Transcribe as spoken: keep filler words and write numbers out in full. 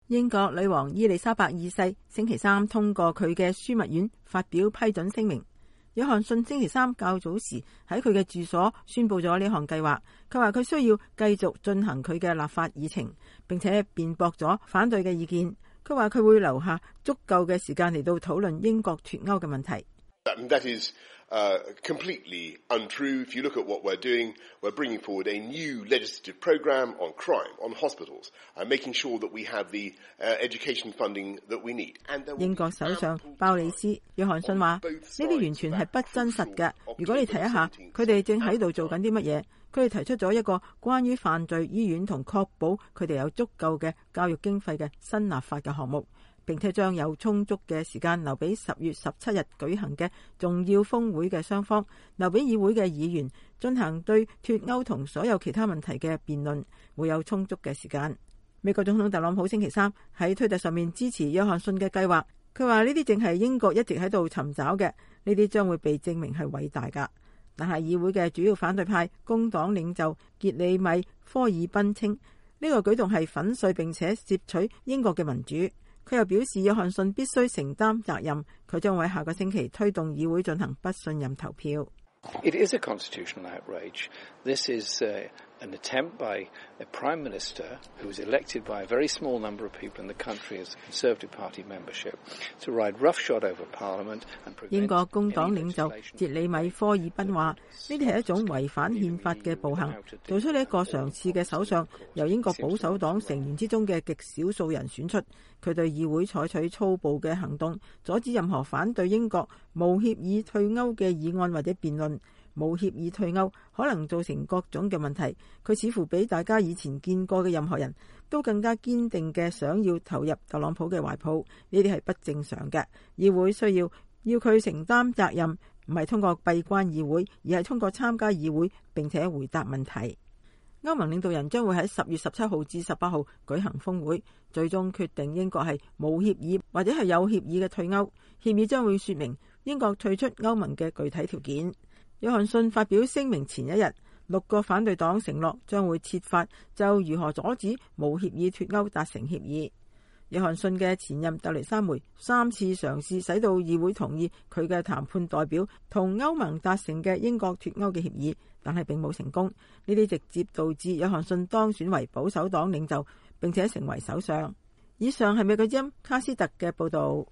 英國女王伊麗莎白二世星期三通過佢嘅樞密院發表批准聲明。約翰遜星期三較早時喺佢嘅住所宣布咗呢項計劃。佢話佢需要繼續進行佢嘅立法議程，並且辯駁咗反對嘅意見。佢話佢會留下足夠嘅時間嚟到討論英國脫歐嘅問題。 That is uh, completely untrue. If you look at what we're doing, we're bringing forward a new legislative program on crime, on hospitals, and making sure that we have the uh, education funding that we need. 英國首相鮑里斯約翰遜話：呢啲完全係不真實嘅。如果你睇一下佢哋正喺度做緊啲乜嘢，佢哋提出咗一個關於犯罪醫院同確保佢哋有足夠嘅教育經費嘅新立法嘅項目。並且將有充足嘅時間留俾十月十七日舉行嘅重要峰會嘅雙方，留俾議會嘅議員進行對脫歐同所有其他問題嘅辯論，會有充足嘅時間。美國總統特朗普星期三喺推特上面支持約翰遜嘅計劃，佢話呢啲正係英國一直喺度尋找嘅，呢啲將會被證明係偉大噶。但係議會嘅主要反對派工黨領袖傑里米科爾賓稱呢個舉動係粉碎並且竊取英國嘅民主。佢又表示約翰遜必須承擔責任，佢將會下個星期推動議會進行不信任投票。 It is a constitutional outrage. This is uh, an attempt by a prime minister who was elected by a very small number of people in the country as a Conservative Party membership to ride roughshod over Parliament and prevent 英國工黨領袖傑里米科爾賓話：呢啲係一種違反憲法嘅暴行，做出呢一個常次嘅首相由英國保守黨成員之中嘅極少數人選出，佢對議會採取粗暴嘅行動，阻止任何反對英國無協議退歐嘅議案或者辯論。無協議退歐可能造成各種嘅問題，佢似乎比大家以前見過嘅任何人都更加堅定嘅想要投入特朗普嘅懷抱，呢啲係不正常嘅。議會需要要佢承擔責任，唔係通過閉關議會，而係通過參加議會並且回答問題。歐盟領導人將會喺十月十七號至十八號舉行峰會，最終決定英國係無協議或者係有協議嘅退歐。協議將會說明英國退出歐盟嘅具體條件。約翰遜發表聲明前一日，六個反對黨承諾將會設法就如何阻止無協議脫歐達成協議。約翰遜嘅前任特蕾莎梅三次嘗試使到議會同意佢嘅談判代表同歐盟達成嘅英國脫歐嘅協議，但係並冇成功。呢啲直接導致約翰遜當選為保守黨領袖，並且成為首相。以上係美國之音卡斯特嘅報道。